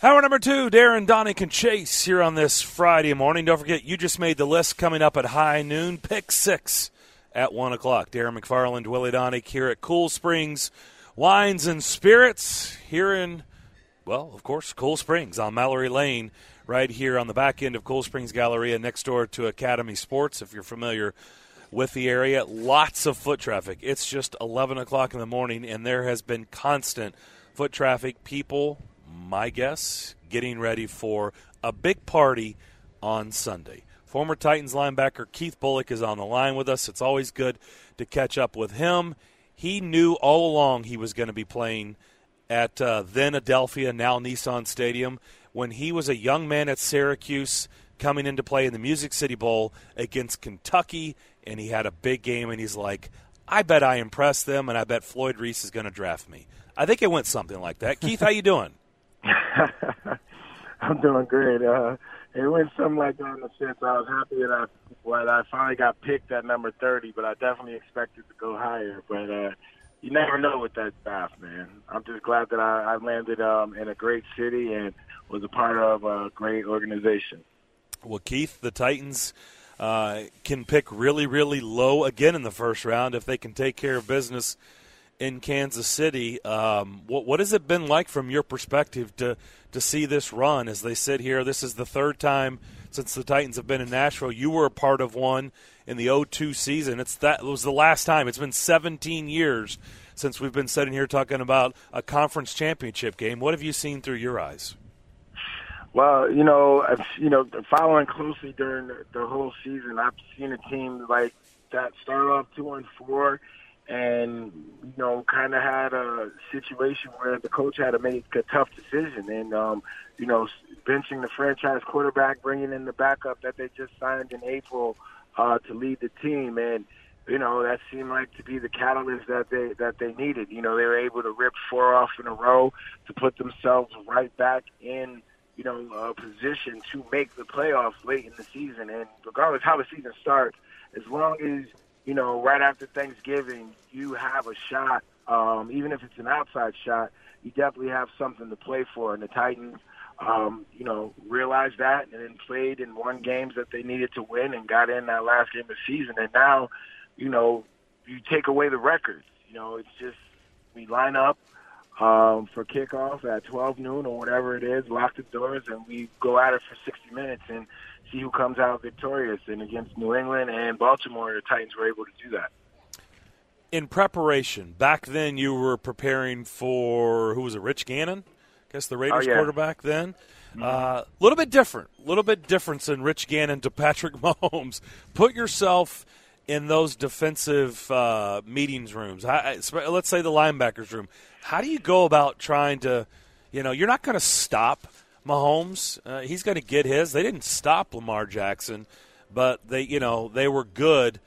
Hour number 2, Darren, Donick, and Chase here on this Friday morning. Don't forget, you just made the list coming up at high noon. Pick 6 at 1 o'clock. Darren McFarland, Willie Donick here at Cool Springs Wines and Spirits here in, well, of course, Cool Springs on Mallory Lane, right here on the back end of Cool Springs Galleria next door to Academy Sports, if you're familiar with the area. Lots of foot traffic. It's just 11 o'clock in the morning, and there has been constant foot traffic. People, my guess, getting ready for a big party on Sunday. Former Titans linebacker Keith Bullock is on the line with us. It's always good to catch up with him. He knew all along he was going to be playing at then Adelphia, now Nissan Stadium, when he was a young man at Syracuse coming into play in the Music City Bowl against Kentucky, and he had a big game, and he's like, I bet I impressed them, and I bet Floyd Reese is going to draft me. I think it went something like that. Keith, how you doing? I'm doing great. It went something like that in the sense I was happy that I finally got picked at number 30, but I definitely expected to go higher. But you never know with that draft, man. I'm just glad that I landed in a great city and was a part of a great organization. Well, Keith, the Titans can pick really, really low again in the first round if they can take care of business in Kansas City. What has it been like from your perspective to see this run as they sit here? This is the third time since the Titans have been in Nashville. You were a part of one in the 2002 season. It was the last time. It's been 17 years since we've been sitting here talking about a conference championship game. What have you seen through your eyes? Well, following closely during the whole season, I've seen a team like that start off 2-4 and, kind of had a situation where the coach had to make a tough decision. And, benching the franchise quarterback, bringing in the backup that they just signed in April to lead the team. And, that seemed like to be the catalyst that they needed. They were able to rip 4 off in a row to put themselves right back in a position to make the playoffs late in the season. And regardless how the season starts, as long as, right after Thanksgiving, you have a shot, even if it's an outside shot, you definitely have something to play for. And the Titans, realized that and then played and won games that they needed to win and got in that last game of the season. And now, you take away the records. It's just we line up for kickoff at 12 noon or whatever it is, lock the doors, and we go at it for 60 minutes and see who comes out victorious. And against New England and Baltimore, the Titans were able to do that. In preparation, back then you were preparing for, who was it, Rich Gannon? I guess the Raiders quarterback then. A little bit difference in Rich Gannon to Patrick Mahomes. Put yourself in those defensive meetings rooms. Let's say the linebackers room. How do you go about trying to, you're not going to stop Mahomes. He's going to get his. They didn't stop Lamar Jackson, but they were good.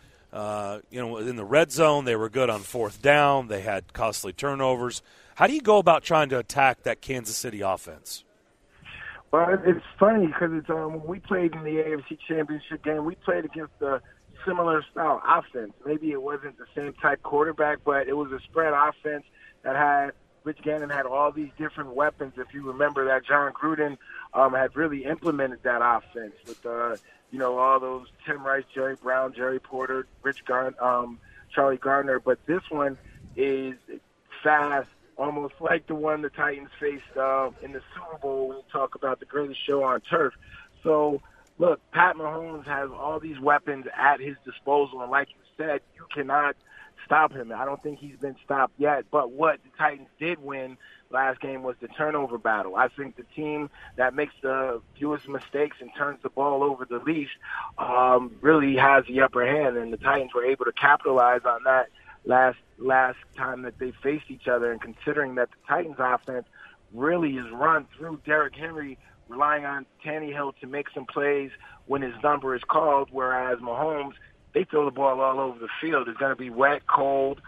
In the red zone, they were good on fourth down. They had costly turnovers. How do you go about trying to attack that Kansas City offense? Well, it's funny because when we played in the AFC Championship game, we played against a similar style offense. Maybe it wasn't the same type quarterback, but it was a spread offense that had Rich Gannon had all these different weapons. If you remember that John Gruden had really implemented that offense with all those Tim Rice, Jerry Brown, Jerry Porter, Charlie Gardner. But this one is fast, almost like the one the Titans faced in the Super Bowl when we talk about the greatest show on turf. So, look, Pat Mahomes has all these weapons at his disposal, and like you said, you cannot stop him. I don't think he's been stopped yet. But what the Titans did win last game was the turnover battle. I think the team that makes the fewest mistakes and turns the ball over the least really has the upper hand, and the Titans were able to capitalize on that last time that they faced each other. And considering that the Titans offense really is run through Derrick Henry, relying on Tannehill to make some plays when his number is called, whereas Mahomes, they throw the ball all over the field. It's going to be wet, cold.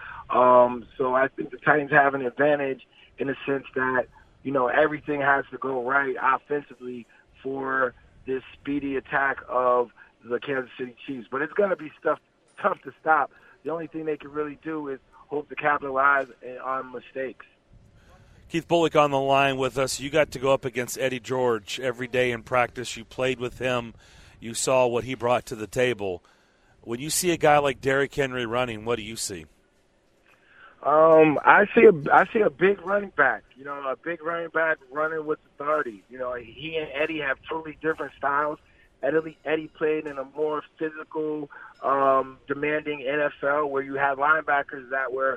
So I think the Titans have an advantage in the sense that, everything has to go right offensively for this speedy attack of the Kansas City Chiefs. But it's going to be tough to stop. The only thing they can really do is hope to capitalize on mistakes. Keith Bullock on the line with us. You got to go up against Eddie George every day in practice. You played with him. You saw what he brought to the table. When you see a guy like Derrick Henry running, what do you see? I see a big running back. A big running back running with authority. He and Eddie have totally different styles. Eddie played in a more physical, demanding NFL where you had linebackers that were,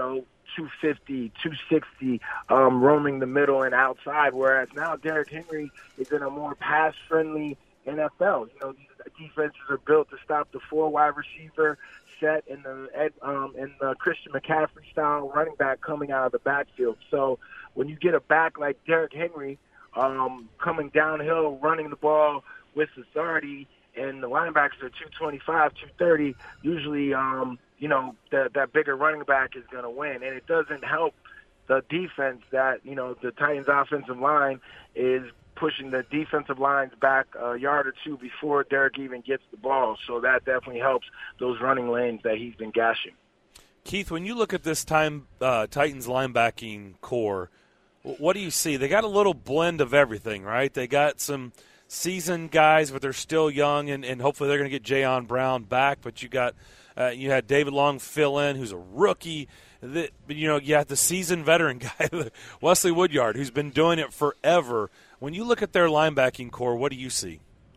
250, 260, roaming the middle and outside, whereas now Derrick Henry is in a more pass-friendly NFL. These defenses are built to stop the 4 wide receiver set in the Christian McCaffrey style running back coming out of the backfield. So when you get a back like Derrick Henry coming downhill, running the ball with authority, and the linebackers are 225, 230, usually, that bigger running back is going to win. And it doesn't help the defense that, the Titans offensive line is pushing the defensive lines back a yard or two before Derrick even gets the ball. So that definitely helps those running lanes that he's been gashing. Keith, when you look at this Titans linebacking core, what do you see? They got a little blend of everything, right? They got some seasoned guys, but they're still young, and hopefully they're going to get Jayon Brown back. But you had David Long fill in, who's a rookie. You have the seasoned veteran guy, Wesley Woodyard, who's been doing it forever. When you look at their linebacking core, what do you see?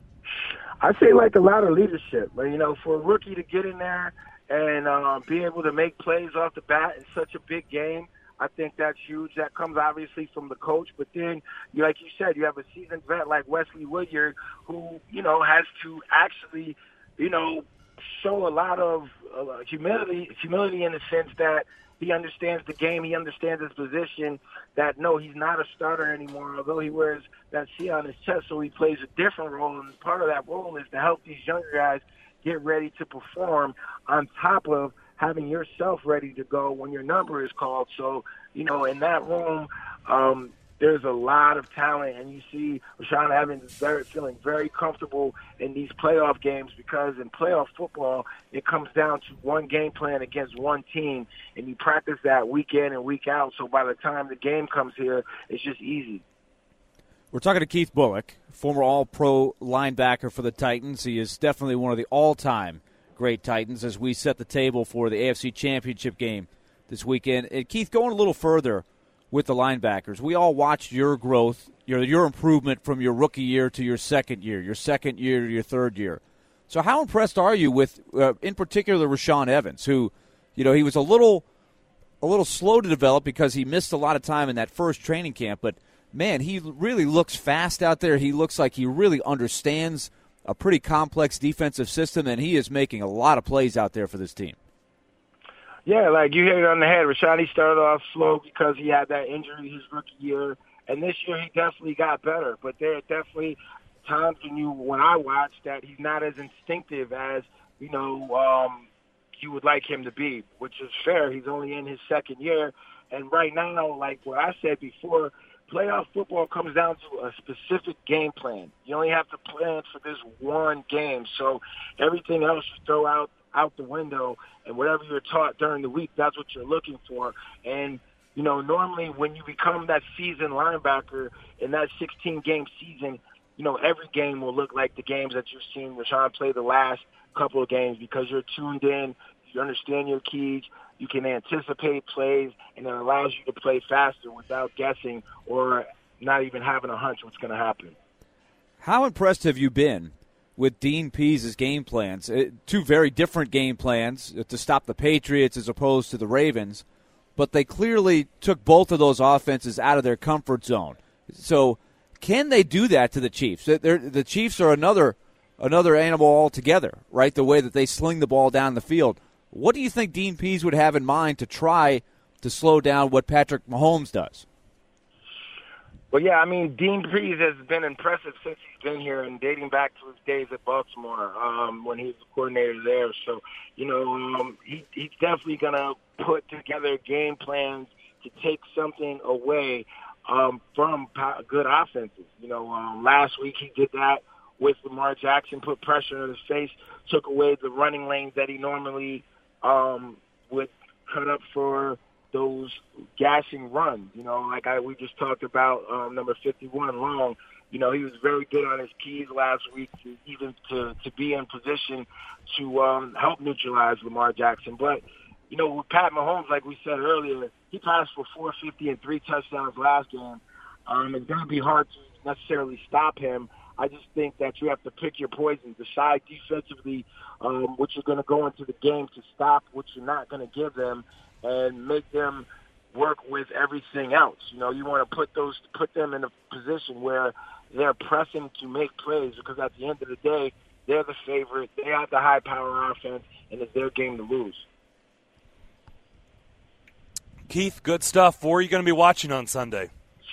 I say like a lot of leadership. But, for a rookie to get in there and be able to make plays off the bat in such a big game, I think that's huge. That comes obviously from the coach. But then, like you said, you have a seasoned vet like Wesley Woodyard who, has to actually, show a lot of humility in the sense that he understands the game. He understands his position, that, no, he's not a starter anymore, although he wears that C on his chest, so he plays a different role. And part of that role is to help these younger guys get ready to perform on top of having yourself ready to go when your number is called. So, in that room, there's a lot of talent, and you see Rashaan Evans feeling very comfortable in these playoff games because in playoff football, it comes down to one game plan against one team, and you practice that week in and week out. So by the time the game comes here, it's just easy. We're talking to Keith Bullock, former All-Pro linebacker for the Titans. He is definitely one of the all-time great Titans as we set the table for the AFC Championship game this weekend. And Keith, going a little further with the linebackers, we all watched your growth, your improvement from your rookie year to your second year to your third year. So how impressed are you with, in particular, Rashaan Evans, who, he was a little slow to develop because he missed a lot of time in that first training camp, but man, he really looks fast out there. He looks like he really understands a pretty complex defensive system, and he is making a lot of plays out there for this team. Yeah, like you hit it on the head. Rashaan, he started off slow because he had that injury his rookie year, and this year he definitely got better. But there are definitely times when I watched that he's not as instinctive as, you would like him to be, which is fair. He's only in his second year. And right now, like what I said before, playoff football comes down to a specific game plan. You only have to plan for this one game. So everything else you throw out the window, and whatever you're taught during the week, that's what you're looking for. And, normally when you become that seasoned linebacker in that 16-game season, every game will look like the games that you've seen Rashaan play the last couple of games because you're tuned in, you understand your keys, you can anticipate plays, and it allows you to play faster without guessing or not even having a hunch what's going to happen. How impressed have you been with Dean Pees' game plans? Two very different game plans to stop the Patriots as opposed to the Ravens, but they clearly took both of those offenses out of their comfort zone. So can they do that to the Chiefs? The Chiefs are another animal altogether, right, the way that they sling the ball down the field. What do you think Dean Pees would have in mind to try to slow down what Patrick Mahomes does? Well, yeah, I mean, Dean Pees has been impressive since he's been here and dating back to his days at Baltimore when he was the coordinator there. So, he's definitely going to put together game plans to take something away from good offenses. Last week he did that with Lamar Jackson, put pressure on his face, took away the running lanes that he normally would cut up for those gashing runs. Like we just talked about number 51, Long. He was very good on his keys last week to be in position to help neutralize Lamar Jackson. But, with Pat Mahomes, like we said earlier, he passed for 450 and 3 touchdowns last game. It's going to be hard to necessarily stop him. I just think that you have to pick your poison, decide defensively what you're going to go into the game to stop what you're not going to give them, and make them work with everything else. You want to put them in a position where they're pressing to make plays, because at the end of the day, they're the favorite. They have the high-power offense, and it's their game to lose. Keith, good stuff. Where are you going to be watching on Sunday?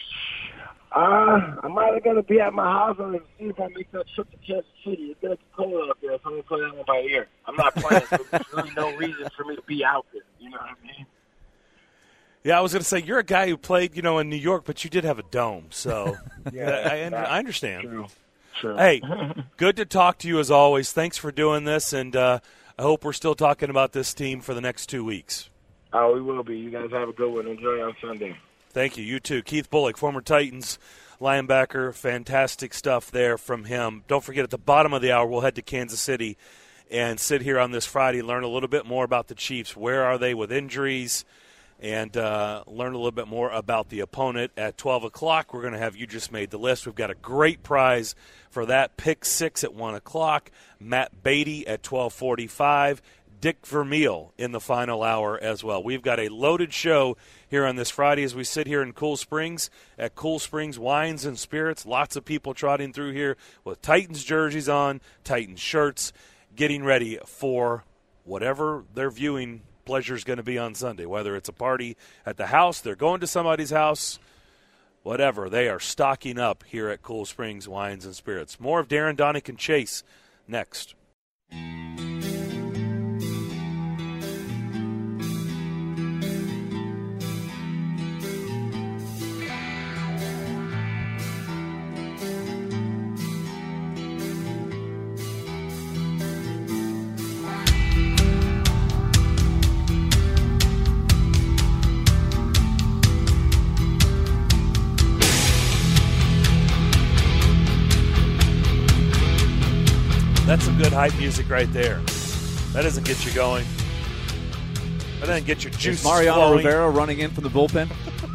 I'm either going to be at my house or see if I make that trip to Kansas City. It's going to be cold up there, so I'm going to play that one by ear. I'm not playing, so there's really no reason for me to be out there. You know what I mean? Yeah, I was going to say, you're a guy who played, in New York, but you did have a dome, so yeah, I understand. True. Hey, good to talk to you as always. Thanks for doing this, and I hope we're still talking about this team for the next 2 weeks. Oh, we will be. You guys have a good one. Enjoy on Sunday. Thank you. You too. Keith Bulluck, former Titans linebacker. Fantastic stuff there from him. Don't forget, at the bottom of the hour, we'll head to Kansas City and sit here on this Friday, learn a little bit more about the Chiefs. Where are they with injuries? And learn a little bit more about the opponent. At 12 o'clock, we're going to have You Just Made the List. We've got a great prize for that. Pick 6 at 1 o'clock. Matt Beatty at 12:45. Dick Vermeil in the final hour as well. We've got a loaded show here on this Friday as we sit here in Cool Springs at Cool Springs Wines and Spirits. Lots of people trotting through here with Titans jerseys on, Titans shirts, getting ready for whatever their viewing pleasure is going to be on Sunday, whether it's a party at the house, they're going to somebody's house, whatever. They are stocking up here at Cool Springs Wines and Spirits. More of Darren, Donick, and Chase next. That's some good hype music right there. That doesn't get you going. That doesn't get your juices Mariano flowing. Rivera running in from the bullpen.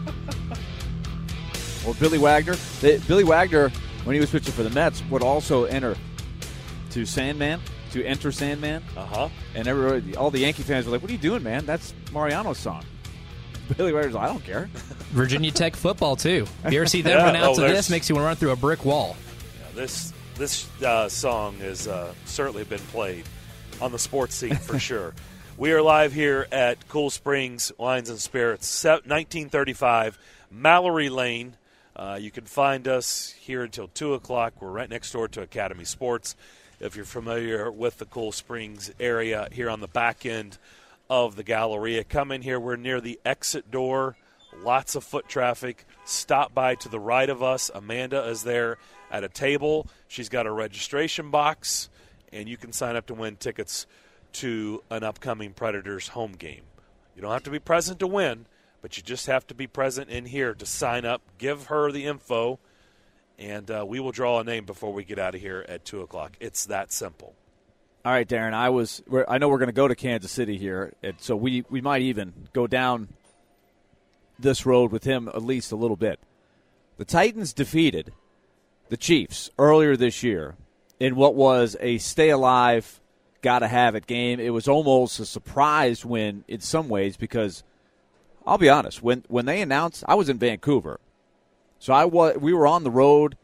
Or Billy Wagner. Billy Wagner, when he was pitching for the Mets, would also enter Sandman. Uh-huh. And all the Yankee fans were like, what are you doing, man? That's Mariano's song. Billy Wagner's like, I don't care. Virginia Tech football, too. If you ever see them run out to this, makes you want to run through a brick wall. Yeah, This song has certainly been played on the sports scene for sure. We are live here at Cool Springs Wines and Spirits, 1935 Mallory Lane. You can find us here until 2 o'clock. We're right next door to Academy Sports. If you're familiar with the Cool Springs area, here on the back end of the Galleria, come in here. We're near the exit door. Lots of foot traffic. Stop by to the right of us. Amanda is there at a table. She's got a registration box, and you can sign up to win tickets to an upcoming Predators home game. You don't have to be present to win, but you just have to be present in here to sign up. Give her the info, and we will draw a name before we get out of here at 2 o'clock. It's that simple. All right, Darren, I know we're going to go to Kansas City here, and so we might even go down this road with him at least a little bit. The Titans defeated the Chiefs earlier this year in what was a stay-alive, gotta-have-it game. It was almost a surprise win in some ways because, I'll be honest, when they announced, I was in Vancouver, so we were on the road.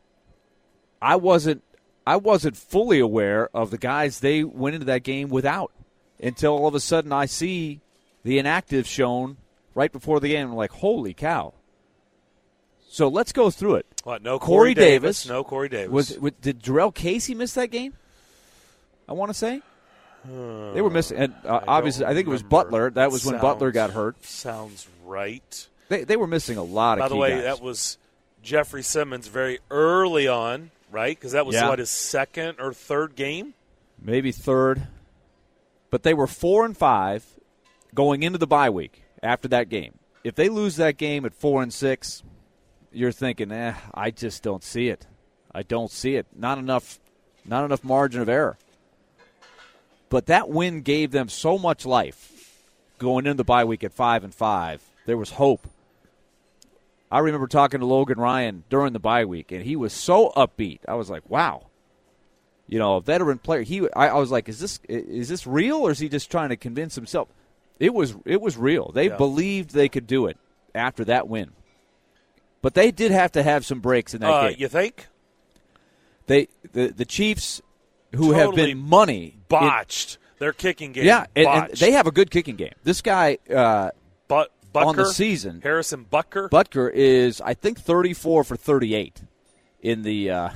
I wasn't fully aware of the guys they went into that game without until all of a sudden I see the inactive shown right before the game. I'm like, holy cow. So let's go through it. What, no Corey Davis? No Corey Davis. Did Jarrell Casey miss that game? I want to say. They were missing. And obviously, I think it was Butler. That was when Butler got hurt. Sounds right. They were missing a lot of By the key way, guys. that was Jeffrey Simmons very early on, right? Because that was, his second or third game? Maybe third. But they were 4-5 going into the bye week after that game. If they lose that game at 4-6, you're thinking, I just don't see it. I don't see it. Not enough margin of error. But that win gave them so much life going into the bye week at 5-5. There was hope. I remember talking to Logan Ryan during the bye week, and he was so upbeat. I was like, wow. A veteran player. I was like, is this real, or is he just trying to convince himself? It was real. They believed they could do it after that win. But they did have to have some breaks in that game. You think? The Chiefs, who totally have been money, botched their kicking game. Yeah, and they have a good kicking game. This guy Butker, on the season, Harrison Butker. Butker is, I think, 34 for 38 in the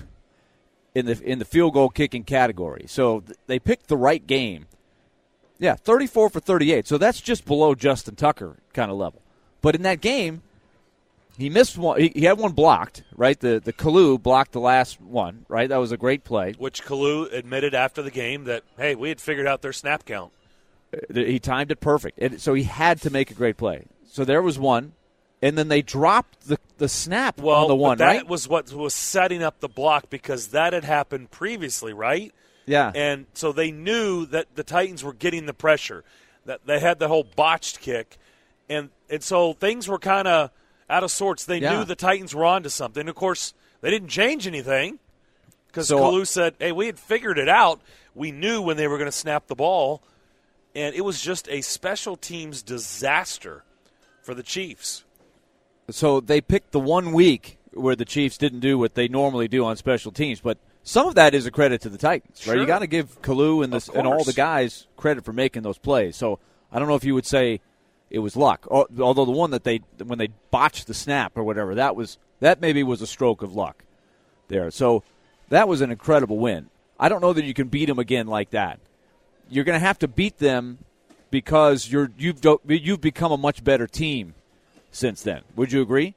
field goal kicking category. So they picked the right game. Yeah, 34 for 38. So that's just below Justin Tucker kind of level. But in that game, he missed one. He had one blocked, right? The Kalu blocked the last one, right? That was a great play. Which Kalu admitted after the game that, hey, we had figured out their snap count. He timed it perfect. And so he had to make a great play. So there was one. And then they dropped the snap on the one, right? That was what was setting up the block because that had happened previously, right? Yeah. And so they knew that the Titans were getting the pressure, that they had the whole botched kick. And so things were kind of out of sorts. They knew the Titans were on to something. Of course, they didn't change anything because Kalu said, hey, we had figured it out. We knew when they were going to snap the ball. And it was just a special teams disaster for the Chiefs. So they picked the 1 week where the Chiefs didn't do what they normally do on special teams. But some of that is a credit to the Titans, right? Sure. You got to give Kalu and all the guys credit for making those plays. So I don't know if you would say it was luck. Although the one that when they botched the snap or whatever, that maybe was a stroke of luck there. So that was an incredible win. I don't know that you can beat them again like that. You're going to have to beat them because you've become a much better team since then. Would you agree?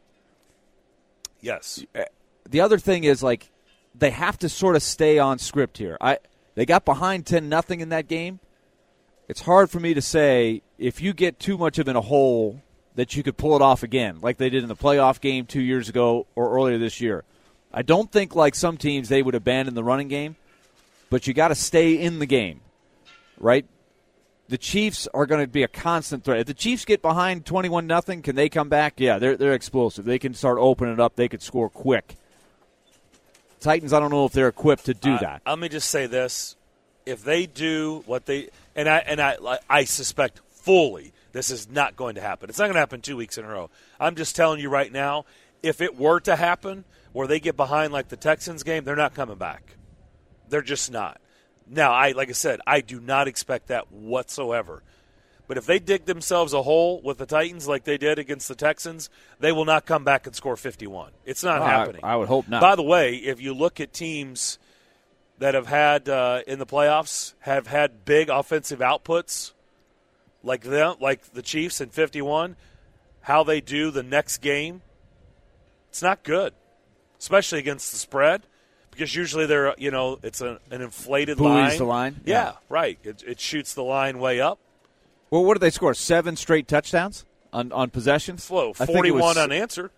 Yes. The other thing is, like, they have to sort of stay on script here. They got behind 10-0 in that game. It's hard for me to say if you get too much of in a hole that you could pull it off again, like they did in the playoff game 2 years ago or earlier this year. I don't think, like some teams, they would abandon the running game, but you got to stay in the game, right? The Chiefs are going to be a constant threat. If the Chiefs get behind 21-0, can they come back? Yeah, they're explosive. They can start opening it up. They could score quick. Titans, I don't know if they're equipped to do that. Let me just say this. If they do what they – and I suspect fully this is not going to happen. It's not going to happen 2 weeks in a row. I'm just telling you right now, if it were to happen where they get behind like the Texans game, they're not coming back. They're just not. Now, like I said, I do not expect that whatsoever. But if they dig themselves a hole with the Titans like they did against the Texans, they will not come back and score 51. It's not happening. I would hope not. By the way, if you look at teams that have had in the playoffs, have had big offensive outputs like them, like the Chiefs in 51, how they do the next game, it's not good, especially against the spread. Because usually they're, it's an inflated line. Buoys the line? Yeah, right. It shoots the line way up. Well, what did they score? 7 straight touchdowns on possessions? 41 unanswered.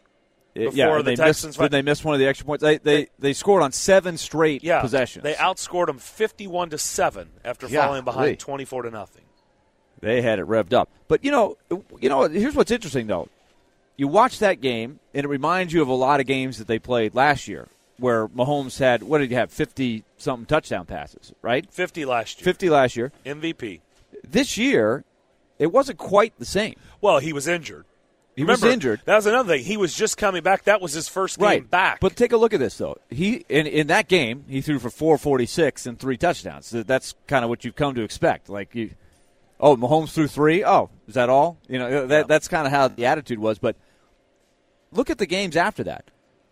Before the Texans. Did they miss one of the extra points? They scored on 7 straight possessions. They outscored them 51-7 after falling behind 24-0. They had it revved up. But here's what's interesting though. You watch that game, and it reminds you of a lot of games that they played last year, where Mahomes had, what did he have, 50-something touchdown passes, right? 50 last year. 50 last year. MVP. This year, it wasn't quite the same. Well, he was injured. He was injured. That was another thing. He was just coming back. That was his first game back. But take a look at this, though. He in that game, he threw for 446 and 3 touchdowns. That's kind of what you've come to expect. Mahomes threw 3? Oh, is that all? That's kind of how the attitude was. But look at the games after that.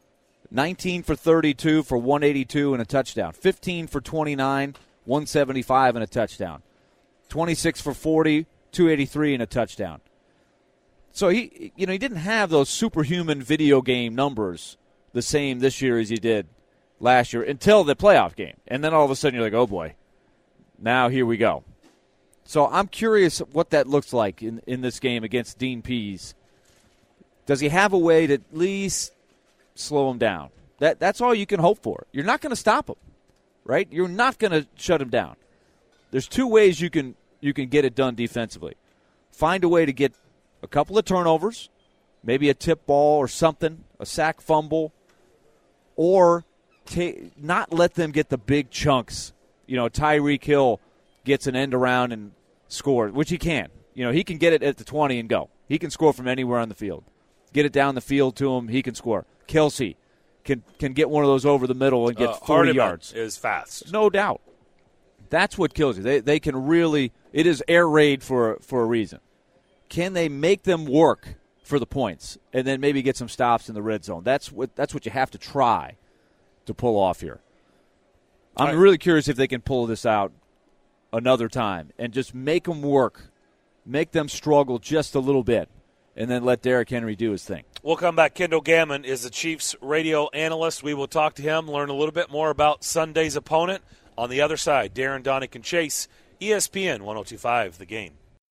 19 for 32 for 182 and a touchdown. 15 for 29, 175 and a touchdown. 26 for 40, 283 and a touchdown. So he didn't have those superhuman video game numbers the same this year as he did last year until the playoff game. And then all of a sudden you're like, oh boy, now here we go. So I'm curious what that looks like in this game against Dean Pease. Does he have a way to at least slow him down? That's all you can hope for. You're not going to stop him, right? You're not going to shut him down. There's two ways you can get it done defensively. Find a way to get a couple of turnovers, maybe a tip ball or something, a sack fumble, or not let them get the big chunks. Tyreek Hill gets an end around and scores, which he can. He can get it at the 20 and go. He can score from anywhere on the field. Get it down the field to him, he can score. Kelsey can get one of those over the middle and get 40 Hardiman yards. Is fast. No doubt. That's what kills you. They can really – it is air raid for a reason. Can they make them work for the points and then maybe get some stops in the red zone? That's what you have to try to pull off here. I'm really curious if they can pull this out another time and just make them work, make them struggle just a little bit, and then let Derrick Henry do his thing. We'll come back. Kendall Gammon is the Chiefs radio analyst. We will talk to him, learn a little bit more about Sunday's opponent. On the other side, Darren, Donick, and Chase, ESPN 102.5, The Game.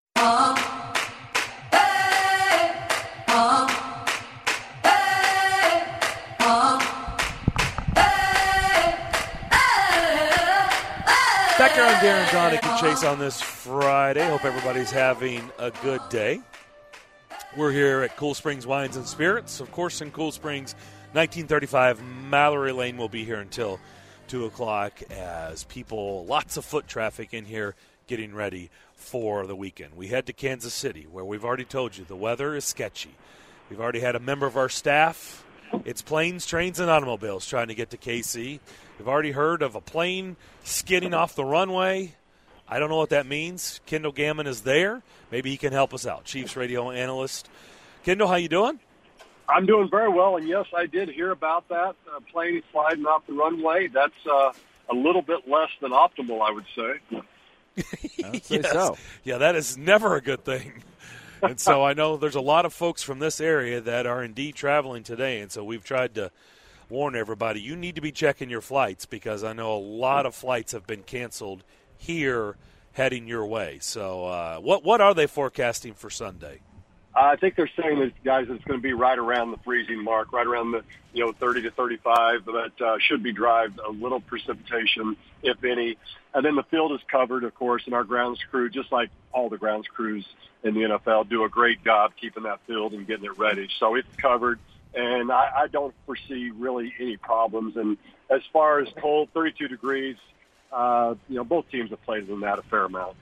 Back here on Darren, Donick, and Chase on this Friday. Hope everybody's having a good day. We're here at Cool Springs Wines and Spirits. Of course, in Cool Springs, 1935 Mallory Lane will be here until 2 o'clock as people, lots of foot traffic in here getting ready for the weekend. We head to Kansas City, where we've already told you the weather is sketchy. We've already had a member of our staff. It's planes, trains, and automobiles trying to get to KC. We've already heard of a plane skidding off the runway. I don't know what that means. Kendall Gammon is there. Maybe he can help us out. Chiefs radio analyst. Kendall, how you doing? I'm doing very well, and yes, I did hear about that plane sliding off the runway. That's a little bit less than optimal, I would say. I'd say so. Yeah, that is never a good thing. And so I know there's a lot of folks from this area that are indeed traveling today, and so we've tried to warn everybody, you need to be checking your flights because I know a lot of flights have been canceled here heading your way. So what are they forecasting for Sunday? I think they're saying that, guys, it's going to be right around the freezing mark, right around the 30 to 35. But should be dry, a little precipitation, if any. And then the field is covered, of course, and our grounds crew, just like all the grounds crews in the NFL, do a great job keeping that field and getting it ready. So it's covered, and I don't foresee really any problems. And as far as cold, 32 degrees, both teams have played in that a fair amount.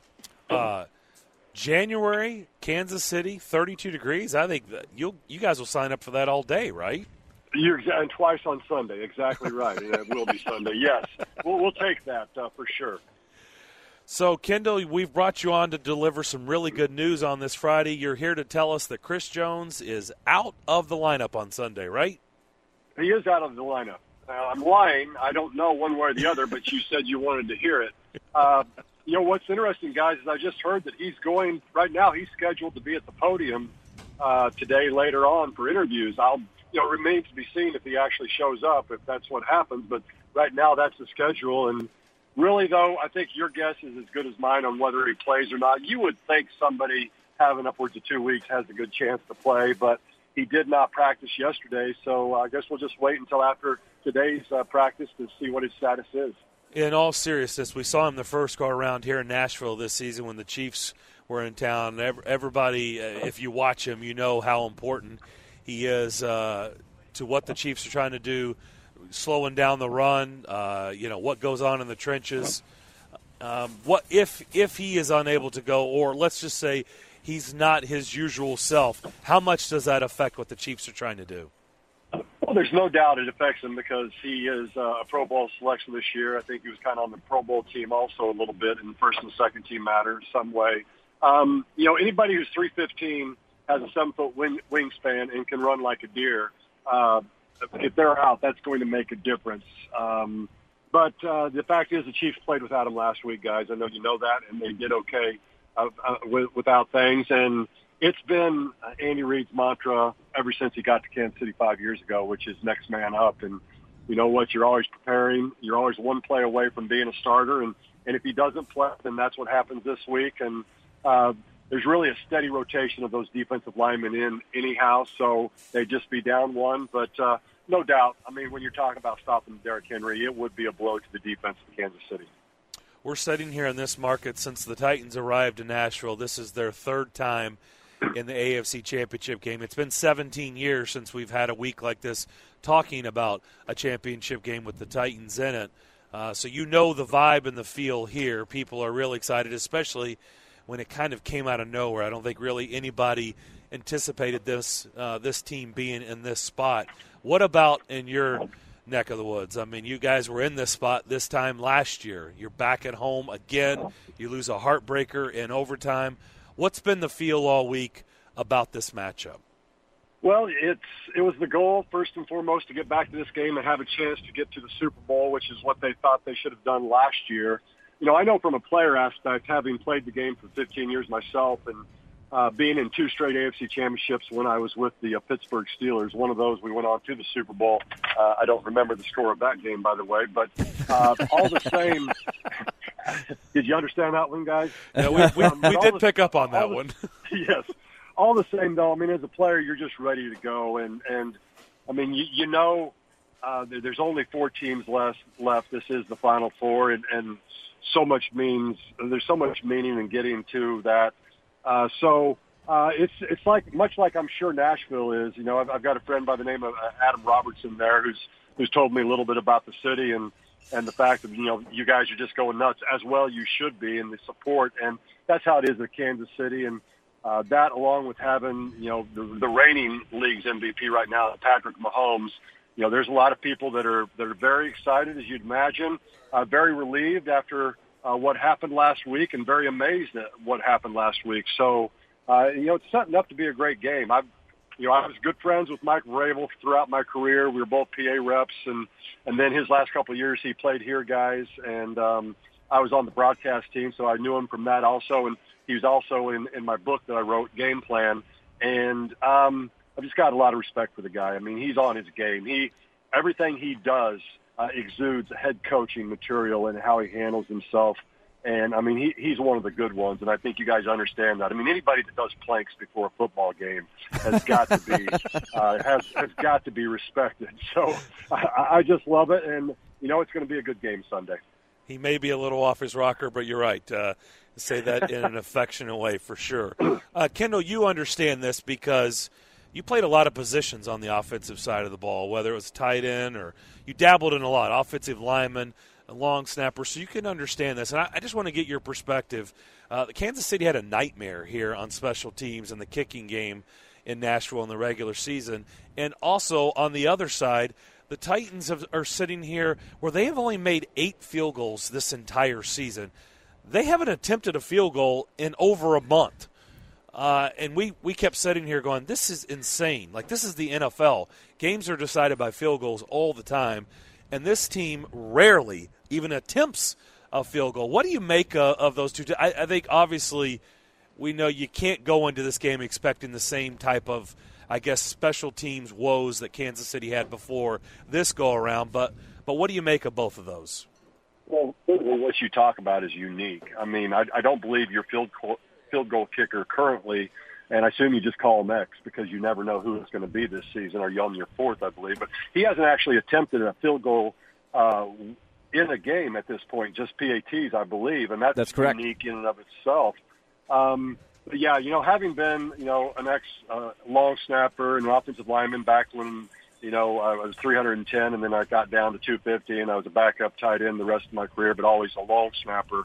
January, Kansas City, 32 degrees. I think that you guys will sign up for that all day, right? And twice on Sunday. Exactly right. It will be Sunday. Yes, we'll take that for sure. So, Kendall, we've brought you on to deliver some really good news on this Friday. You're here to tell us that Chris Jones is out of the lineup on Sunday, right? He is out of the lineup. I'm lying. I don't know one way or the other, but you said you wanted to hear it. What's interesting, guys, is I just heard that he's going – right now he's scheduled to be at the podium today later on for interviews. It remains to be seen if he actually shows up, if that's what happens. But right now that's the schedule. And really, though, I think your guess is as good as mine on whether he plays or not. You would think somebody having upwards of 2 weeks has a good chance to play, but he did not practice yesterday. So I guess we'll just wait until after today's practice to see what his status is. In all seriousness, we saw him the first go around here in Nashville this season when the Chiefs were in town. Everybody, if you watch him, you know how important he is to what the Chiefs are trying to do, slowing down the run, what goes on in the trenches. What if he is unable to go, or let's just say he's not his usual self, how much does that affect what the Chiefs are trying to do? Well, there's no doubt it affects him because he is a Pro Bowl selection this year. I think he was kind of on the Pro Bowl team also a little bit, and first and second team matter some way. Anybody who's 315 has a 7-foot wingspan and can run like a deer. If they're out, that's going to make a difference. But the fact is the Chiefs played without him last week, guys. I know you know that, and they did okay without things. And it's been Andy Reid's mantra ever since he got to Kansas City 5 years ago, which is next man up. And, you know what, you're always preparing. You're always one play away from being a starter. And if he doesn't play, then that's what happens this week. And there's really a steady rotation of those defensive linemen in anyhow, so they'd just be down one. But no doubt, I mean, when you're talking about stopping Derrick Henry, it would be a blow to the defense of Kansas City. We're sitting here in this market since the Titans arrived in Nashville. This is their third time in the AFC Championship game. It's been 17 years since we've had a week like this talking about a championship game with the Titans in it. So you know the vibe and the feel here. People are really excited, especially when it kind of came out of nowhere. I don't think really anybody anticipated this team being in this spot. What about in your neck of the woods? I mean, you guys were in this spot this time last year. You're back at home again. You lose a heartbreaker in overtime. What's been the feel all week about this matchup? Well, it was the goal, first and foremost, to get back to this game and have a chance to get to the Super Bowl, which is what they thought they should have done last year. You know, I know from a player aspect, having played the game for 15 years myself and being in 2 straight AFC championships when I was with the Pittsburgh Steelers, one of those we went on to the Super Bowl. I don't remember the score of that game, by the way, but all the same. Did you understand that one, guys? Yeah, we did pick up on that one. Yes. All the same, though, I mean, as a player, you're just ready to go. And I mean, you know, there's only 4 teams left. This is the Final Four, and there's so much meaning in getting to that. So it's like much like I'm sure Nashville is. You know, I've got a friend by the name of Adam Robertson there who's told me a little bit about the city and the fact that, you know, you guys are just going nuts, as well you should be, in the support. And that's how it is at Kansas City. And that, along with having, you know, the reigning league's MVP right now, Patrick Mahomes, you know, there's a lot of people that are very excited, as you'd imagine, very relieved after what happened last week, and very amazed at what happened last week. So, you know, it's setting up to be a great game. I was good friends with Mike Vrabel throughout my career. We were both PA reps, and then his last couple of years he played here, guys, and I was on the broadcast team, so I knew him from that also, and he was also in my book that I wrote, Game Plan, and I've just got a lot of respect for the guy. I mean, he's on his game. Everything he does exudes head coaching material and how he handles himself. And, I mean, he's one of the good ones, and I think you guys understand that. I mean, anybody that does planks before a football game has got to be has got to be respected. So I just love it, and, you know, it's going to be a good game Sunday. He may be a little off his rocker, but you're right. Say that in an affectionate way for sure. Kendall, you understand this because you played a lot of positions on the offensive side of the ball, whether it was tight end or you dabbled in a lot, offensive lineman, a long snapper, so you can understand this. And I just want to get your perspective. Kansas City had a nightmare here on special teams in the kicking game in Nashville in the regular season. And also on the other side, the Titans are sitting here where they have only made 8 field goals this entire season. They haven't attempted a field goal in over a month. And we kept sitting here going, this is insane. Like, this is the NFL. Games are decided by field goals all the time. And this team rarely even attempts a field goal. What do you make of those two? I think, obviously, we know you can't go into this game expecting the same type of, I guess, special teams woes that Kansas City had before this go-around. But what do you make of both of those? Well, what you talk about is unique. I mean, I don't believe your field goal kicker currently, and I assume you just call him X because you never know who it's going to be this season, or you're on your 4th, I believe. But he hasn't actually attempted a field goal in a game at this point, just PATs, I believe, and that's correct. Unique in and of itself. But yeah, you know, having been, you know, an long snapper and an offensive lineman back when, you know, I was 310, and then I got down to 250, and I was a backup tight end the rest of my career, but always a long snapper.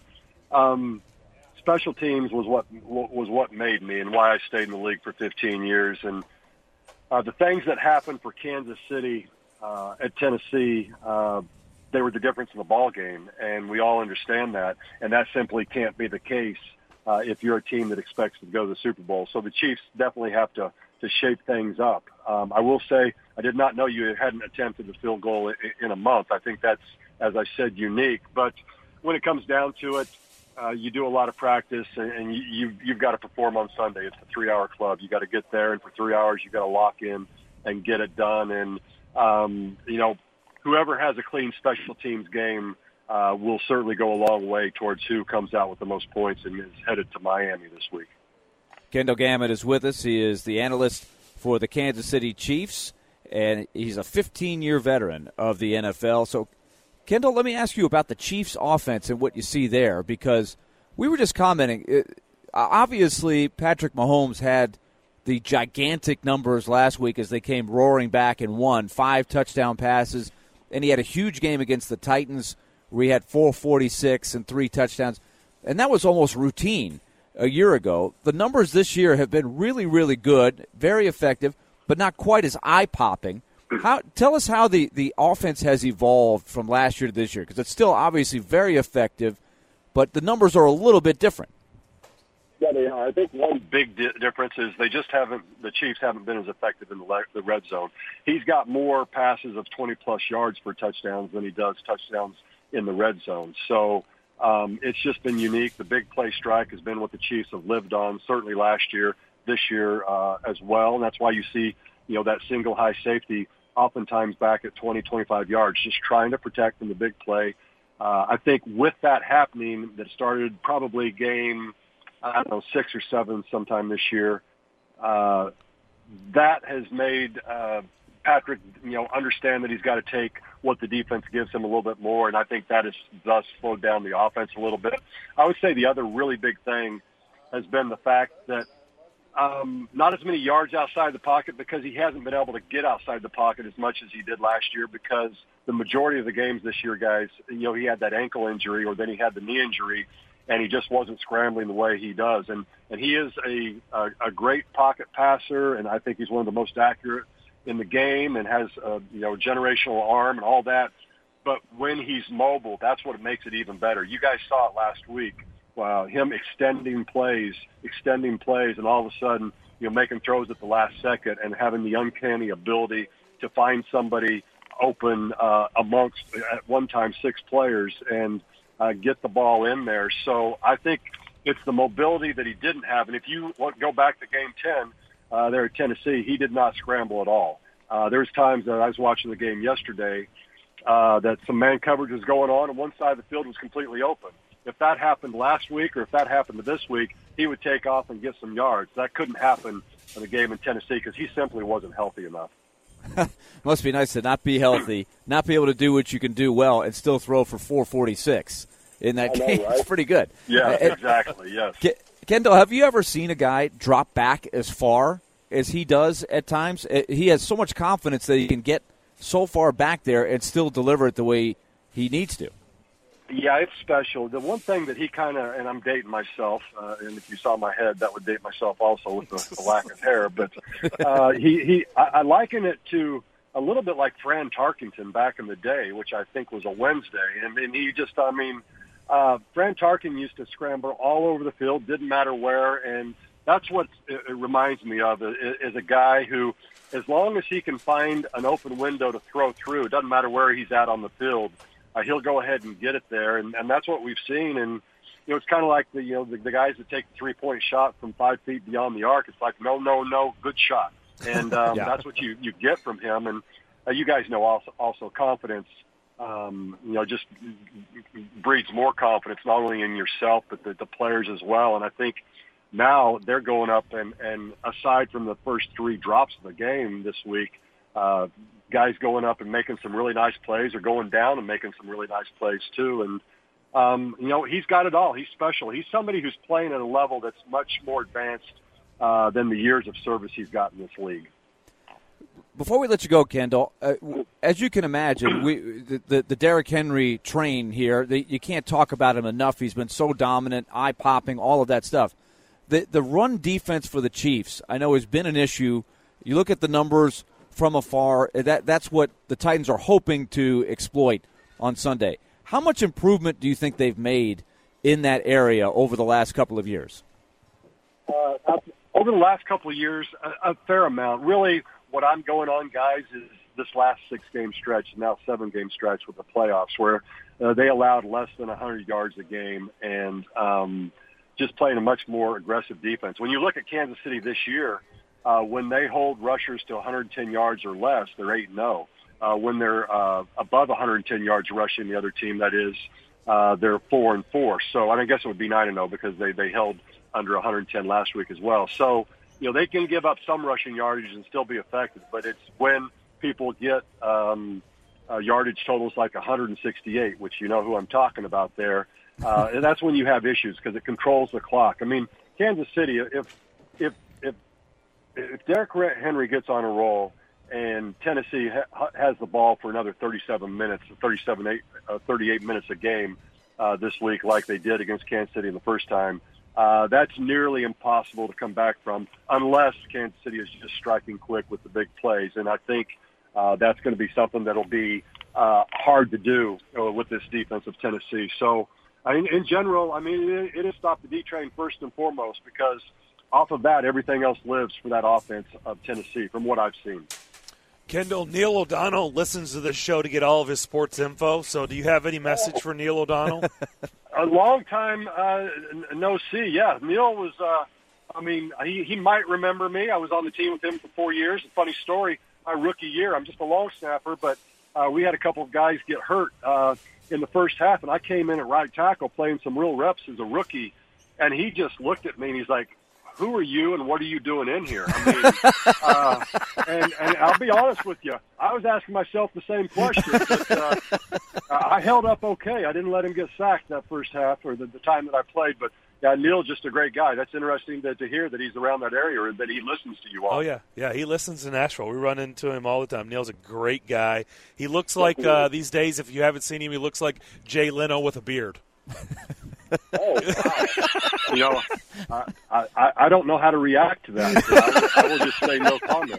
Special teams was what made me, and why I stayed in the league for 15 years. And the things that happened for Kansas City at Tennessee, they were the difference in the ball game, and we all understand that. And that simply can't be the case if you're a team that expects to go to the Super Bowl. So the Chiefs definitely have to shape things up. I will say I did not know you hadn't attempted a field goal in a month. I think that's, as I said, unique. But when it comes down to it, you do a lot of practice, and you've got to perform on Sunday. It's a 3-hour club. You got to get there, and for 3 hours you got to lock in and get it done. And you know, whoever has a clean special teams game will certainly go a long way towards who comes out with the most points and is headed to Miami this week. Kendall Gammett is with us. He is the analyst for the Kansas City Chiefs, and he's a 15-year veteran of the NFL. So, Kendall, let me ask you about the Chiefs' offense and what you see there, because we were just commenting. Obviously, Patrick Mahomes had the gigantic numbers last week as they came roaring back and won 5 touchdown passes, and he had a huge game against the Titans where he had 446 and 3 touchdowns, and that was almost routine a year ago. The numbers this year have been really, really good, very effective, but not quite as eye-popping. Tell us how the offense has evolved from last year to this year, because it's still obviously very effective, but the numbers are a little bit different. Yeah, they are. I think one big difference is the Chiefs haven't been as effective in the red zone. He's got more passes of 20-plus yards for touchdowns than he does touchdowns in the red zone. So it's just been unique. The big play strike has been what the Chiefs have lived on, certainly last year, this year as well. And that's why you see, that single high safety oftentimes back at 20, 25 yards, just trying to protect in the big play. I think with that happening, that started probably game, 6 or 7 sometime this year, that has made Patrick, understand that he's got to take what the defense gives him a little bit more, and I think that has thus slowed down the offense a little bit. I would say the other really big thing has been the fact that not as many yards outside the pocket, because he hasn't been able to get outside the pocket as much as he did last year, because the majority of the games this year, guys, he had that ankle injury or then he had the knee injury, and he just wasn't scrambling the way he does. And he is a great pocket passer, and I think he's one of the most accurate in the game and has a generational arm and all that. But when he's mobile, that's what makes it even better. You guys saw it last week. Him extending plays, and all of a sudden, making throws at the last second and having the uncanny ability to find somebody open amongst, at one time, 6 players and get the ball in there. So I think it's the mobility that he didn't have. And if you go back to Game 10 there at Tennessee, he did not scramble at all. There's times that I was watching the game yesterday that some man coverage was going on and one side of the field was completely open. If that happened last week or if that happened this week, he would take off and get some yards. That couldn't happen in the game in Tennessee because he simply wasn't healthy enough. Must be nice to not be healthy, not be able to do what you can do well, and still throw for 446 in that game. Right? It's pretty good. Yeah, exactly, yes. Kendall, have you ever seen a guy drop back as far as he does at times? He has so much confidence that he can get so far back there and still deliver it the way he needs to. Yeah, it's special. The one thing that he kind of, and I'm dating myself, and if you saw my head, that would date myself also with the lack of hair, but I liken it to a little bit like Fran Tarkenton back in the day, which I think was a Wednesday. And he just, Fran Tarkenton used to scramble all over the field, didn't matter where, and that's what it reminds me of, is a guy who, as long as he can find an open window to throw through, it doesn't matter where he's at on the field, he'll go ahead and get it there, and that's what we've seen. And it's kind of like the guys that take the 3-point shot from 5 feet beyond the arc. It's like no, good shot, and that's what you get from him. And you guys know also confidence, just breeds more confidence not only in yourself but the players as well. And I think now they're going up, and aside from the first 3 drops of the game this week, guys going up and making some really nice plays, or going down and making some really nice plays too. And, he's got it all. He's special. He's somebody who's playing at a level that's much more advanced than the years of service he's got in this league. Before we let you go, Kendall, as you can imagine, the Derrick Henry train here, you can't talk about him enough. He's been so dominant, eye-popping, all of that stuff. The run defense for the Chiefs, I know, has been an issue. You look at the numbers from afar, that's what the Titans are hoping to exploit on Sunday. How much improvement do you think they've made in that area over the last couple of years? Over the last couple of years, a fair amount. Really, what I'm going on, guys, is this last 6-game stretch, now 7-game stretch with the playoffs, where they allowed less than 100 yards a game and just playing a much more aggressive defense. When you look at Kansas City this year, when they hold rushers to 110 yards or less, they're 8-0. when they're above 110 yards rushing, the other team, that is, they're 4-4. So I guess it would be 9-0 because they held under 110 last week as well. So, they can give up some rushing yardage and still be effective, but it's when people get yardage totals like 168, which you know who I'm talking about there, and that's when you have issues because it controls the clock. I mean, Kansas City, if Derrick Henry gets on a roll and Tennessee has the ball for another 38 minutes a game this week like they did against Kansas City in the first time, that's nearly impossible to come back from unless Kansas City is just striking quick with the big plays. And I think that's going to be something that will be hard to do with this defense of Tennessee. So, in general, it has stopped the D train first and foremost because off of that, everything else lives for that offense of Tennessee from what I've seen. Kendall, Neil O'Donnell listens to this show to get all of his sports info. So do you have any message for Neil O'Donnell? A long time no see. Yeah, Neil was, he might remember me. I was on the team with him for 4 years. A funny story, my rookie year, I'm just a long snapper, but we had a couple of guys get hurt in the first half, and I came in at right tackle playing some real reps as a rookie, and he just looked at me and he's like, who are you and what are you doing in here? And I'll be honest with you, I was asking myself the same question. But, I held up okay. I didn't let him get sacked that first half or the time that I played. But, yeah, Neil's just a great guy. That's interesting to hear that he's around that area or that he listens to you all. Oh, yeah. Yeah, he listens to Nashville. We run into him all the time. Neil's a great guy. He looks like, these days, if you haven't seen him, he looks like Jay Leno with a beard. Oh, wow. I don't know how to react to that. I will just say no comment.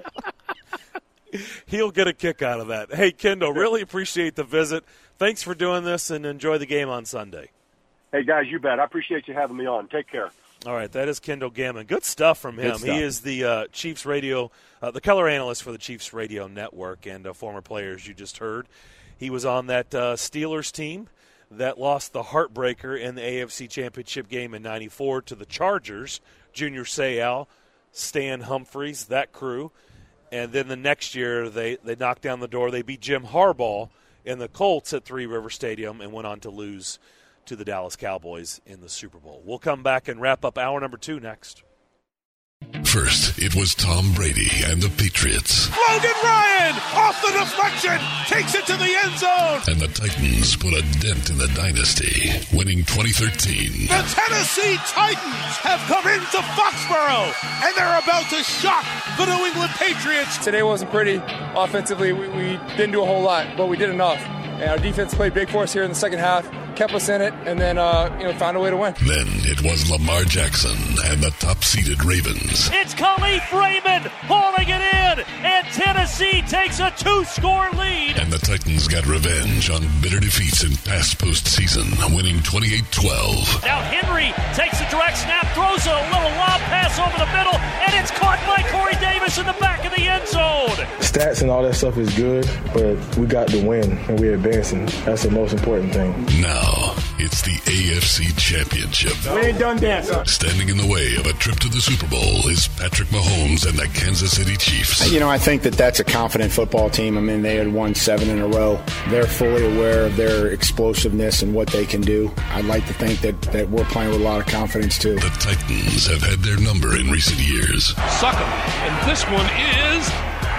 He'll get a kick out of that. Hey, Kendall, really appreciate the visit. Thanks for doing this, and enjoy the game on Sunday. Hey, guys, you bet. I appreciate you having me on. Take care. All right, that is Kendall Gammon. Good stuff from him. He is the Chiefs radio, the color analyst for the Chiefs radio network and former players you just heard. He was on that Steelers team that lost the heartbreaker in the AFC Championship game in '94 to the Chargers, Junior Seau, Stan Humphries, that crew. And then the next year they knocked down the door. They beat Jim Harbaugh and the Colts at Three River Stadium and went on to lose to the Dallas Cowboys in the Super Bowl. We'll come back and wrap up hour number 2 next. First, it was Tom Brady and the Patriots. Logan Ryan, off the deflection, takes it to the end zone. And the Titans put a dent in the dynasty, winning 2013. The Tennessee Titans have come into Foxborough, and they're about to shock the New England Patriots. Today wasn't pretty. Offensively, we didn't do a whole lot, but we did enough. And our defense played big for us here in the second half, kept us in it, and then found a way to win. Then it was Lamar Jackson and the top-seeded Ravens. It's Khalif Raymond hauling it in, and Tennessee takes a 2-score lead. And the Titans got revenge on bitter defeats in past postseason, winning 28-12. Now Henry takes a direct snap, throws a little lob pass over the middle, and it's caught by Corey Davis in the back of the end zone. Stats and all that stuff is good, but we got to win, and we're advancing. That's the most important thing. Now, it's the AFC Championship. We ain't done dancing. Standing in the way of a trip to the Super Bowl is Patrick Mahomes and the Kansas City Chiefs. I think that's a confident football team. They had won 7 in a row. They're fully aware of their explosiveness and what they can do. I'd like to think that we're playing with a lot of confidence, too. The Titans have had their number in recent years. Suckham, and this one is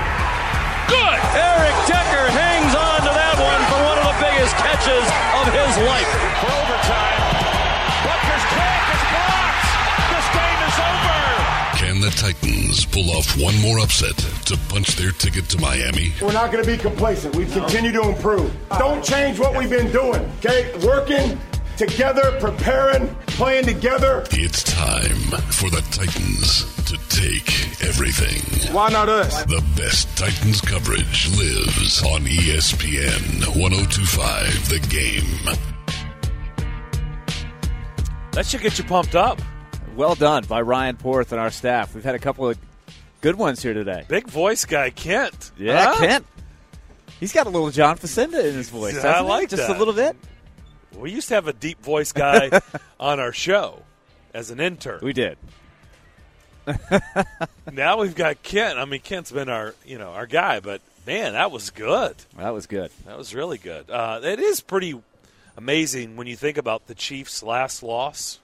good. Eric Decker hangs on to that one for one of the biggest catches of his life. For overtime, Butker's kick is blocked. This game is over. Can the Titans pull off one more upset to punch their ticket to Miami? We're not going to be complacent. We continue to improve. Don't change what we've been doing, okay? Working together, preparing, playing together. It's time for the Titans to take everything. Why not us? The best Titans coverage lives on ESPN 102.5 The Game. That should get you pumped up. Well done by Ryan Porth and our staff. We've had a couple of good ones here today. Big voice guy, Kent. Yeah, huh? Kent. He's got a little John Facenda in his voice. I like Just that. a little bit. We used to have a deep voice guy on our show as an intern. We did. Now we've got Kent. Kent's been our guy, but Man, that was good. That was good. That was really good. It is pretty amazing when you think about the Chiefs' last loss.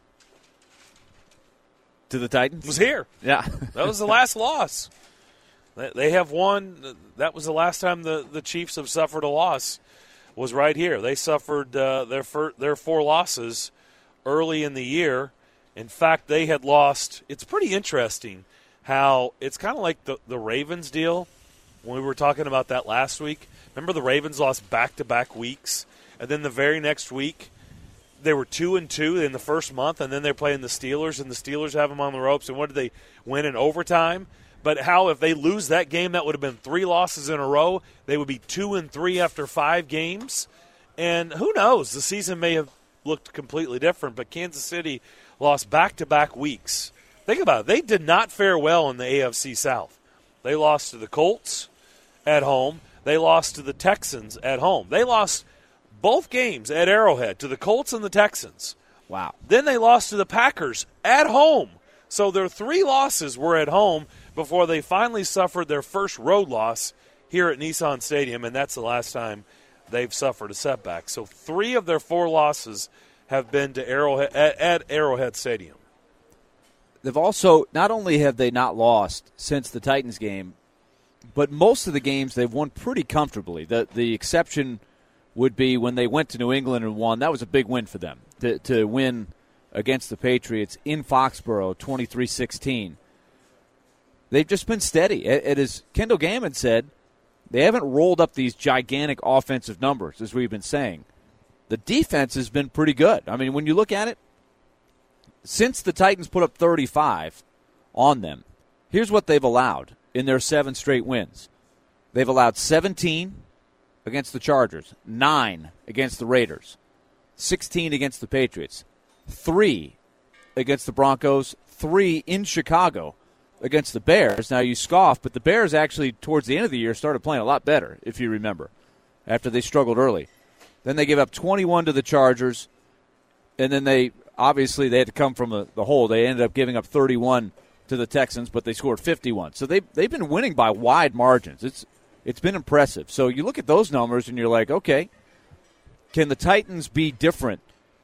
To the Titans? Was here. Yeah. That was the last loss. They have won. That was the last time the Chiefs have suffered a loss, was right here. They suffered their 4 losses early in the year. In fact, they had lost. It's pretty interesting how it's kind of like the Ravens deal when we were talking about that last week. Remember the Ravens lost back-to-back weeks, and then the very next week they were 2-2 in the first month, and then they're playing the Steelers, and the Steelers have them on the ropes. And what did they win in overtime? But how if they lose that game, that would have been 3 losses in a row. They would be 2-3 after 5 games. And who knows? The season may have looked completely different, but Kansas City lost back-to-back weeks. Think about it. They did not fare well in the AFC South. They lost to the Colts at home. They lost to the Texans at home. They lost both games at Arrowhead to the Colts and the Texans. Wow. Then they lost to the Packers at home. So their 3 losses were at home before they finally suffered their first road loss here at Nissan Stadium, and that's the last time they've suffered a setback. So 3 of their 4 losses have been to at Arrowhead Stadium. They've also, not only have they not lost since the Titans game, but most of the games they've won pretty comfortably. The exception would be when they went to New England and won. That was a big win for them, to win against the Patriots in Foxborough 23-16. They've just been steady. As Kendall Gammon said, they haven't rolled up these gigantic offensive numbers, as we've been saying. The defense has been pretty good. I mean, when you look at it, since the Titans put up 35 on them, here's what they've allowed in their 7 straight wins. They've allowed 17 against the Chargers, 9 against the Raiders, 16 against the Patriots, 3 against the Broncos, 3 in Chicago against the Bears. Now, you scoff, but the Bears actually, towards the end of the year, started playing a lot better, if you remember, after they struggled early. Then they gave up 21 to the Chargers, and then they had to come from the hole. They ended up giving up 31 to the Texans, but they scored 51. So they've been winning by wide margins. It's been impressive. So you look at those numbers, and you're like, okay, can the Titans be different,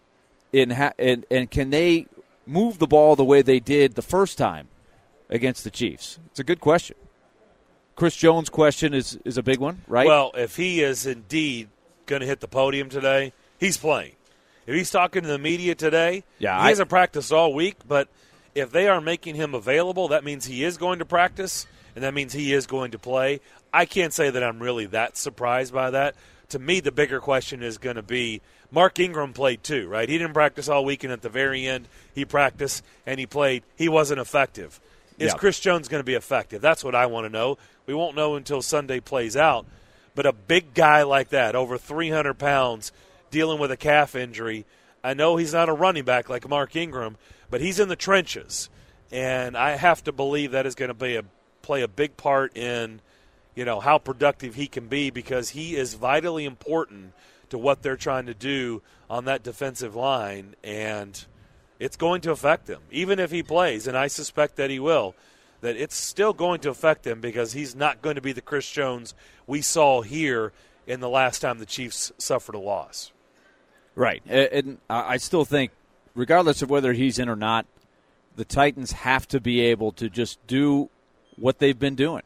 and can they move the ball the way they did the first time against the Chiefs? It's a good question. Chris Jones' question is a big one, right? Well, if he is indeed going to hit the podium today, he's playing. If he's talking to the media today, he hasn't practiced all week, but if they are making him available, that means he is going to practice, and that means he is going to play. I can't say that I'm really that surprised by that. To me, the bigger question is going to be, Mark Ingram played too, right? He didn't practice all week, and at the very end, he practiced and he played. He wasn't effective. Is Chris Jones going to be effective? That's what I want to know. We won't know until Sunday plays out. But a big guy like that, over 300 pounds, dealing with a calf injury, I know he's not a running back like Mark Ingram, but he's in the trenches. And I have to believe that is going to play a big part in, how productive he can be, because he is vitally important to what they're trying to do on that defensive line. And it's going to affect him, even if he plays, and I suspect that he will, that it's still going to affect him because he's not going to be the Chris Jones we saw here in the last time the Chiefs suffered a loss. Right. And I still think, regardless of whether he's in or not, the Titans have to be able to just do what they've been doing.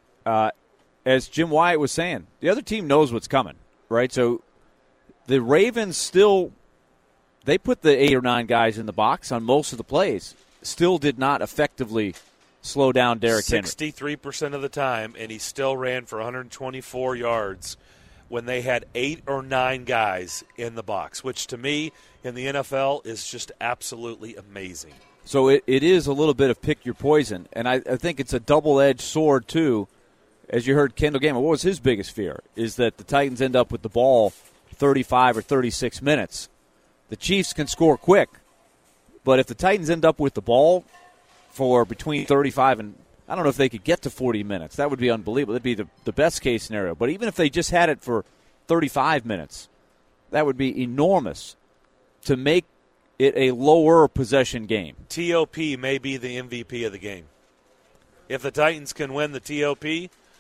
As Jim Wyatt was saying, the other team knows what's coming, right? So the Ravens still, they put the 8 or 9 guys in the box on most of the plays, still did not effectively slow down Derrick Henry. 63% of the time, and he still ran for 124 yards when they had 8 or 9 guys in the box, which to me in the NFL is just absolutely amazing. So it is a little bit of pick your poison, and I think it's a double-edged sword too. As you heard Kendall Gammon, what was his biggest fear? Is that the Titans end up with the ball 35 or 36 minutes. The Chiefs can score quick, but if the Titans end up with the ball for between 35 and, I don't know if they could get to 40 minutes. That would be unbelievable. That would be the best-case scenario. But even if they just had it for 35 minutes, that would be enormous to make it a lower possession game. TOP may be the MVP of the game. If the Titans can win the TOP,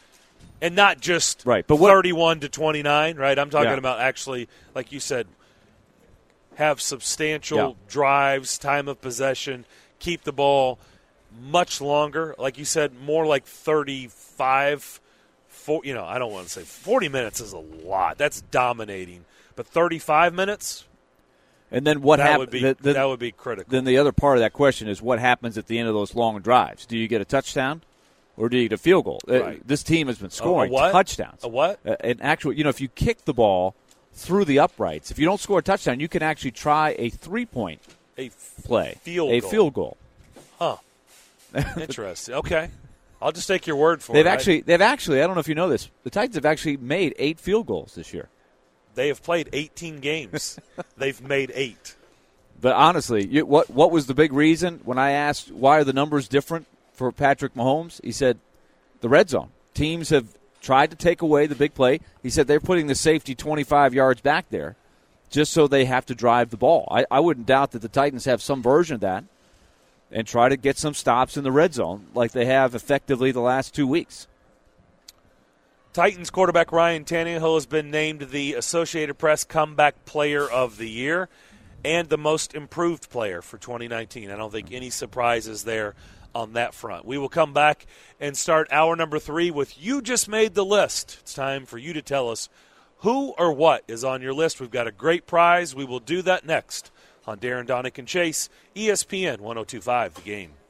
And not just right, but 31 to 29, right? I'm talking Yeah. about actually, like you said, have substantial drives, time of possession, keep the ball much longer. Like you said, more like 35, I don't want to say 40 minutes is a lot. That's dominating. But 35 minutes? And then what happens? That would be critical. Then the other part of that question is what happens at the end of those long drives? Do you get a touchdown or do you get a field goal? Right. This team has been scoring what? touchdowns. A what? An actual, if you kick the ball through the uprights, if you don't score a touchdown, you can actually try a 3-point play. Field goal. Huh. Interesting. Okay. I'll just take your word for They've it. They've actually, I don't know if you know this, the Titans have actually made 8 field goals this year. They have played 18 games. They've made 8. But honestly, what was the big reason when I asked why are the numbers different for Patrick Mahomes? He said the red zone. Teams have tried to take away the big play. He said they're putting the safety 25 yards back there just so they have to drive the ball. I wouldn't doubt that the Titans have some version of that and try to get some stops in the red zone like they have effectively the last 2 weeks. Titans quarterback Ryan Tannehill has been named the Associated Press Comeback Player of the Year and the Most Improved Player for 2019. I don't think any surprises there on that front. We will come back and start hour number 3 with You Just Made the List. It's time for you to tell us who or what is on your list. We've got a great prize. We will do that next on Darren, Donick, and Chase, ESPN 102.5 The Game.